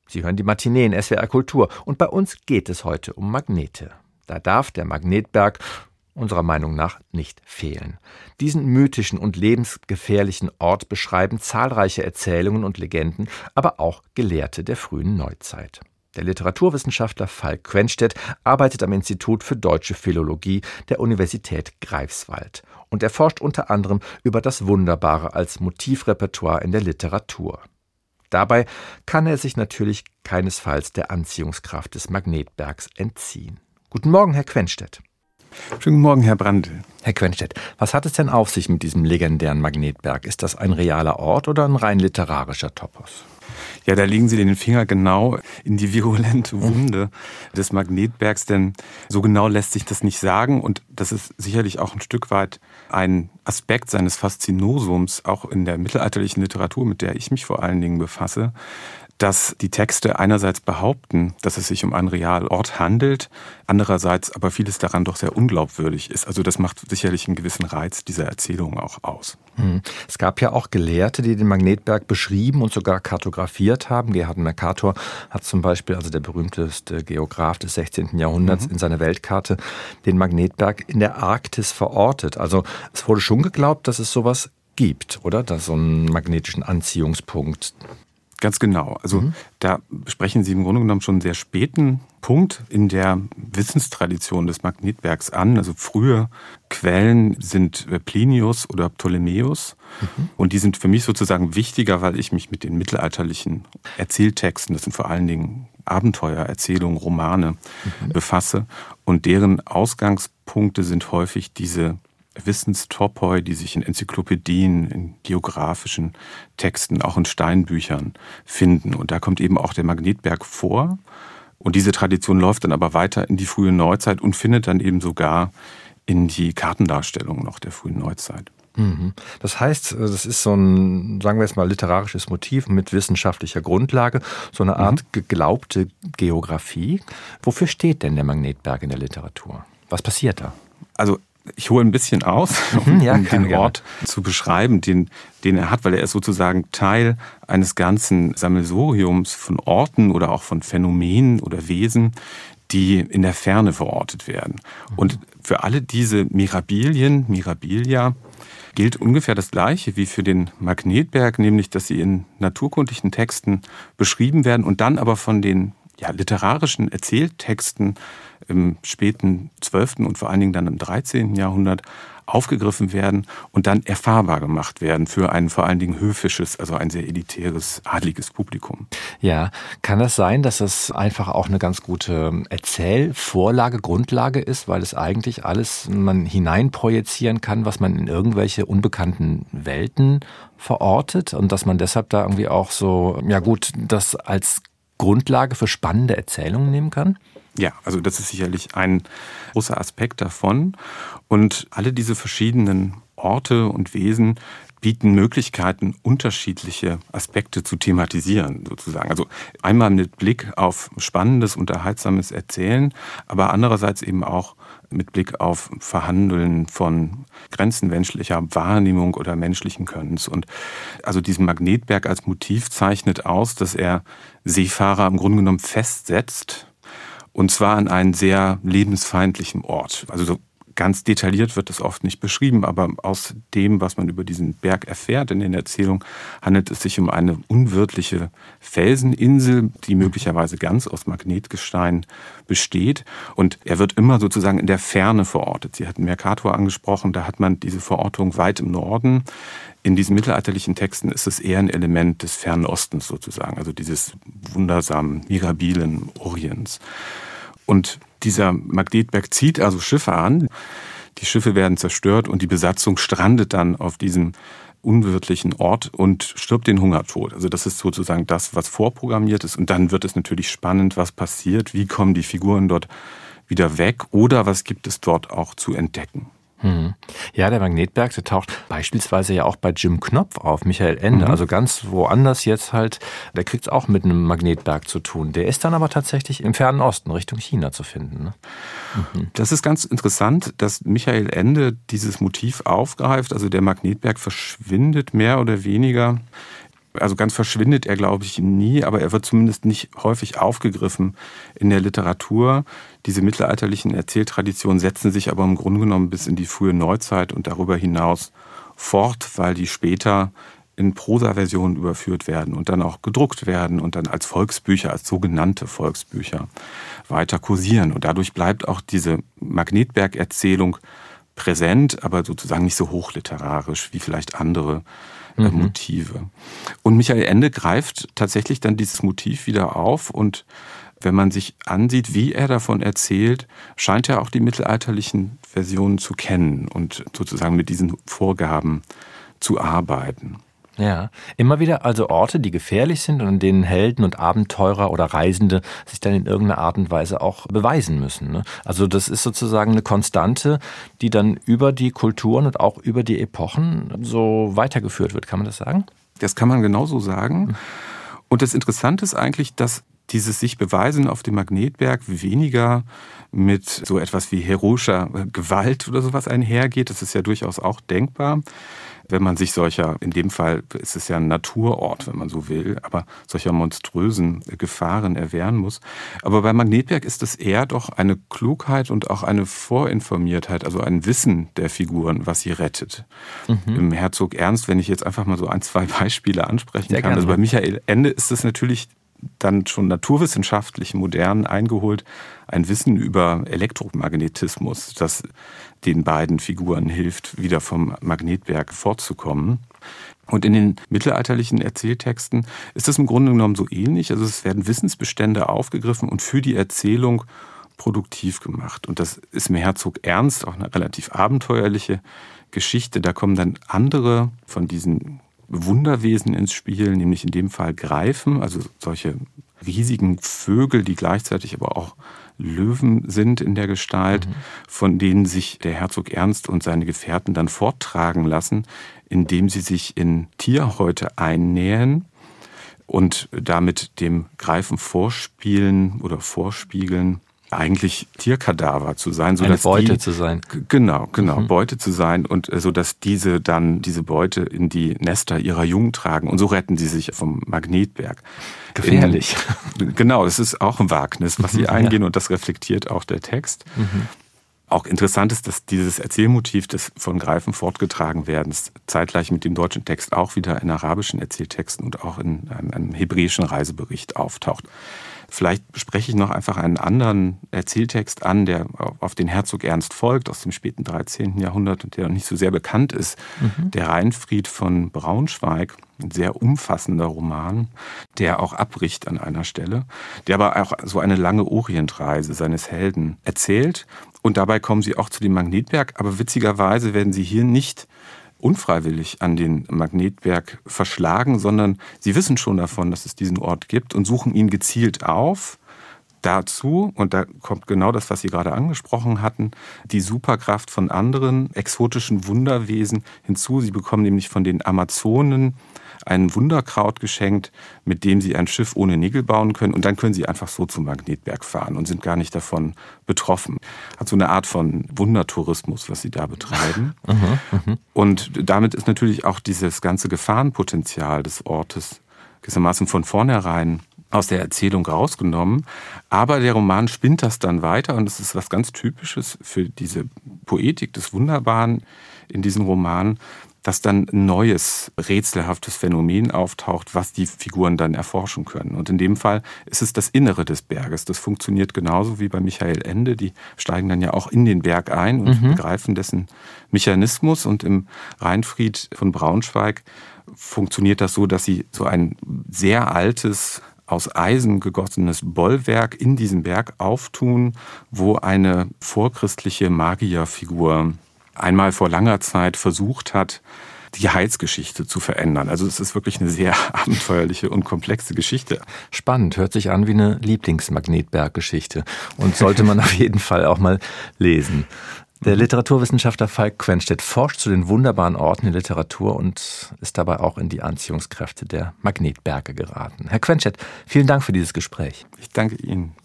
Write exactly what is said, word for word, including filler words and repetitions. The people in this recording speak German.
Sie hören die Matinee in S W R Kultur und bei uns geht es heute um Magnete. Da darf der Magnetberg unserer Meinung nach nicht fehlen. Diesen mythischen und lebensgefährlichen Ort beschreiben zahlreiche Erzählungen und Legenden, aber auch Gelehrte der frühen Neuzeit. Der Literaturwissenschaftler Falk Quenstedt arbeitet am Institut für Deutsche Philologie der Universität Greifswald und er forscht unter anderem über das Wunderbare als Motivrepertoire in der Literatur. Dabei kann er sich natürlich keinesfalls der Anziehungskraft des Magnetbergs entziehen. Guten Morgen, Herr Quenstedt. Schönen guten Morgen, Herr Brandl. Herr Quenstedt, was hat es denn auf sich mit diesem legendären Magnetberg? Ist das ein realer Ort oder ein rein literarischer Topos? Ja, da legen Sie den Finger genau in die virulente Wunde des Magnetbergs, denn so genau lässt sich das nicht sagen. Und das ist sicherlich auch ein Stück weit ein Aspekt seines Faszinosums, auch in der mittelalterlichen Literatur, mit der ich mich vor allen Dingen befasse, dass die Texte einerseits behaupten, dass es sich um einen realen Ort handelt, andererseits aber vieles daran doch sehr unglaubwürdig ist. Also das macht sicherlich einen gewissen Reiz dieser Erzählung auch aus. Es gab ja auch Gelehrte, die den Magnetberg beschrieben und sogar kartografiert haben. Gerhard Mercator hat zum Beispiel, also der berühmteste Geograf des sechzehnten Jahrhunderts, mhm. in seiner Weltkarte den Magnetberg in der Arktis verortet. Also es wurde schon geglaubt, dass es sowas gibt, oder? Dass so einen magnetischen Anziehungspunkt. Ganz genau. Also mhm. da sprechen Sie im Grunde genommen schon einen sehr späten Punkt in der Wissenstradition des Magnetbergs an. Also frühe Quellen sind Plinius oder Ptolemäus. Mhm. Und die sind für mich sozusagen wichtiger, weil ich mich mit den mittelalterlichen Erzähltexten, das sind vor allen Dingen Abenteuer, Erzählungen, Romane, mhm. befasse. Und deren Ausgangspunkte sind häufig diese Wissenstopoi, die sich in Enzyklopädien, in geografischen Texten, auch in Steinbüchern finden. Und da kommt eben auch der Magnetberg vor. Und diese Tradition läuft dann aber weiter in die frühe Neuzeit und findet dann eben sogar in die Kartendarstellung noch der frühen Neuzeit. Das heißt, das ist so ein, sagen wir jetzt mal, literarisches Motiv mit wissenschaftlicher Grundlage, so eine Art mhm. geglaubte Geografie. Wofür steht denn der Magnetberg in der Literatur? Was passiert da? Also ich hole ein bisschen aus, um ja, den Ort gerne. zu beschreiben, den, den er hat, weil er ist sozusagen Teil eines ganzen Sammelsuriums von Orten oder auch von Phänomenen oder Wesen, die in der Ferne verortet werden. Mhm. Und für alle diese Mirabilien, Mirabilia, gilt ungefähr das Gleiche wie für den Magnetberg, nämlich, dass sie in naturkundlichen Texten beschrieben werden und dann aber von den ja, literarischen Erzähltexten im späten zwölften und vor allen Dingen dann im dreizehnten Jahrhundert aufgegriffen werden und dann erfahrbar gemacht werden für ein vor allen Dingen höfisches, also ein sehr elitäres, adliges Publikum. Ja, kann das sein, dass es einfach auch eine ganz gute Erzählvorlage, Grundlage ist, weil es eigentlich alles man hineinprojizieren kann, was man in irgendwelche unbekannten Welten verortet und dass man deshalb da irgendwie auch so, ja gut, das als Grundlage für spannende Erzählungen nehmen kann? Ja, also das ist sicherlich ein großer Aspekt davon. Und alle diese verschiedenen Orte und Wesen bieten Möglichkeiten, unterschiedliche Aspekte zu thematisieren, sozusagen. Also einmal mit Blick auf spannendes, unterhaltsames Erzählen, aber andererseits eben auch mit Blick auf Verhandeln von Grenzen menschlicher Wahrnehmung oder menschlichen Könnens. Und also diesen Magnetberg als Motiv zeichnet aus, dass er Seefahrer im Grunde genommen festsetzt, und zwar an einen sehr lebensfeindlichen Ort. Also so ganz detailliert wird das oft nicht beschrieben, aber aus dem, was man über diesen Berg erfährt in den Erzählungen, handelt es sich um eine unwirtliche Felseninsel, die möglicherweise ganz aus Magnetgestein besteht. Und er wird immer sozusagen in der Ferne verortet. Sie hatten Mercator angesprochen, da hat man diese Verortung weit im Norden. In diesen mittelalterlichen Texten ist es eher ein Element des Fernen Ostens sozusagen, also dieses wundersamen, mirabilen Orients. Und dieser Magnetberg zieht also Schiffe an. Die Schiffe werden zerstört und die Besatzung strandet dann auf diesem unwirtlichen Ort und stirbt den Hungertod. Also das ist sozusagen das, was vorprogrammiert ist. Und dann wird es natürlich spannend, was passiert, wie kommen die Figuren dort wieder weg oder was gibt es dort auch zu entdecken. Hm. Ja, der Magnetberg, der taucht beispielsweise ja auch bei Jim Knopf auf, Michael Ende, mhm. also ganz woanders jetzt halt, der kriegt es auch mit einem Magnetberg zu tun. Der ist dann aber tatsächlich im Fernen Osten, Richtung China zu finden. Ne? Mhm. Das ist ganz interessant, dass Michael Ende dieses Motiv aufgreift, also der Magnetberg verschwindet mehr oder weniger Also ganz verschwindet er, glaube ich, nie, aber er wird zumindest nicht häufig aufgegriffen in der Literatur. Diese mittelalterlichen Erzähltraditionen setzen sich aber im Grunde genommen bis in die frühe Neuzeit und darüber hinaus fort, weil die später in Prosa-Versionen überführt werden und dann auch gedruckt werden und dann als Volksbücher, als sogenannte Volksbücher weiter kursieren. Und dadurch bleibt auch diese Magnetberg-Erzählung präsent, aber sozusagen nicht so hochliterarisch wie vielleicht andere äh, mhm. Motive. Und Michael Ende greift tatsächlich dann dieses Motiv wieder auf und wenn man sich ansieht, wie er davon erzählt, scheint er auch die mittelalterlichen Versionen zu kennen und sozusagen mit diesen Vorgaben zu arbeiten. Ja, immer wieder also Orte, die gefährlich sind und an denen Helden und Abenteurer oder Reisende sich dann in irgendeiner Art und Weise auch beweisen müssen. Ne? Also das ist sozusagen eine Konstante, die dann über die Kulturen und auch über die Epochen so weitergeführt wird. Kann man das sagen? Das kann man genauso sagen. Und das Interessante ist eigentlich, dass dieses sich beweisen auf dem Magnetberg weniger mit so etwas wie heroischer Gewalt oder sowas einhergeht. Das ist ja durchaus auch denkbar, wenn man sich solcher, in dem Fall ist es ja ein Naturort, wenn man so will, aber solcher monströsen Gefahren erwehren muss. Aber beim Magnetberg ist es eher doch eine Klugheit und auch eine Vorinformiertheit, also ein Wissen der Figuren, was sie rettet. Mhm. Im Herzog Ernst, wenn ich jetzt einfach mal so ein, zwei Beispiele ansprechen Sehr kann, gerne. Also bei Michael Ende ist es natürlich dann schon naturwissenschaftlich modern eingeholt, ein Wissen über Elektromagnetismus, das den beiden Figuren hilft, wieder vom Magnetberg fortzukommen. Und in den mittelalterlichen Erzähltexten ist es im Grunde genommen so ähnlich. Also es werden Wissensbestände aufgegriffen und für die Erzählung produktiv gemacht. Und das ist im Herzog Ernst auch eine relativ abenteuerliche Geschichte. Da kommen dann andere von diesen Wunderwesen ins Spiel, nämlich in dem Fall Greifen, also solche riesigen Vögel, die gleichzeitig aber auch Löwen sind in der Gestalt, mhm. von denen sich der Herzog Ernst und seine Gefährten dann forttragen lassen, indem sie sich in Tierhäute einnähen und damit dem Greifen vorspielen oder vorspiegeln, eigentlich Tierkadaver zu sein, so eine dass Beute die, zu sein. Genau, genau, mhm. Beute zu sein und so dass diese dann diese Beute in die Nester ihrer Jungen tragen und so retten sie sich vom Magnetberg. Gefährlich. In, genau, das ist auch ein Wagnis, was sie eingehen ja. und das reflektiert auch der Text. Mhm. Auch interessant ist, dass dieses Erzählmotiv des von Greifen fortgetragen werdens zeitgleich mit dem deutschen Text auch wieder in arabischen Erzähltexten und auch in einem, einem hebräischen Reisebericht auftaucht. Vielleicht spreche ich noch einfach einen anderen Erzähltext an, der auf den Herzog Ernst folgt, aus dem späten dreizehnten Jahrhundert und der noch nicht so sehr bekannt ist. Mhm. Der Rheinfried von Braunschweig, ein sehr umfassender Roman, der auch abbricht an einer Stelle, der aber auch so eine lange Orientreise seines Helden erzählt. Und dabei kommen sie auch zu dem Magnetberg, aber witzigerweise werden sie hier nicht unfreiwillig an den Magnetberg verschlagen, sondern sie wissen schon davon, dass es diesen Ort gibt und suchen ihn gezielt auf. Dazu, und da kommt genau das, was Sie gerade angesprochen hatten, die Superkraft von anderen exotischen Wunderwesen hinzu. Sie bekommen nämlich von den Amazonen ein Wunderkraut geschenkt, mit dem sie ein Schiff ohne Nägel bauen können. Und dann können sie einfach so zum Magnetberg fahren und sind gar nicht davon betroffen. Hat so eine Art von Wundertourismus, was sie da betreiben. Aha, aha. Und damit ist natürlich auch dieses ganze Gefahrenpotenzial des Ortes gewissermaßen von vornherein aus der Erzählung rausgenommen. Aber der Roman spinnt das dann weiter und das ist was ganz Typisches für diese Poetik des Wunderbaren in diesem Roman, dass dann ein neues, rätselhaftes Phänomen auftaucht, was die Figuren dann erforschen können. Und in dem Fall ist es das Innere des Berges. Das funktioniert genauso wie bei Michael Ende. Die steigen dann ja auch in den Berg ein und mhm. begreifen dessen Mechanismus. Und im Rheinfried von Braunschweig funktioniert das so, dass sie so ein sehr altes, aus Eisen gegossenes Bollwerk in diesem Berg auftun, wo eine vorchristliche Magierfigur einmal vor langer Zeit versucht hat, die Heilsgeschichte zu verändern. Also es ist wirklich eine sehr abenteuerliche und komplexe Geschichte. Spannend, hört sich an wie eine Lieblingsmagnetberg-Geschichte und sollte man auf jeden Fall auch mal lesen. Der Literaturwissenschaftler Falk Quenstedt forscht zu den wunderbaren Orten der Literatur und ist dabei auch in die Anziehungskräfte der Magnetberge geraten. Herr Quenstedt, vielen Dank für dieses Gespräch. Ich danke Ihnen.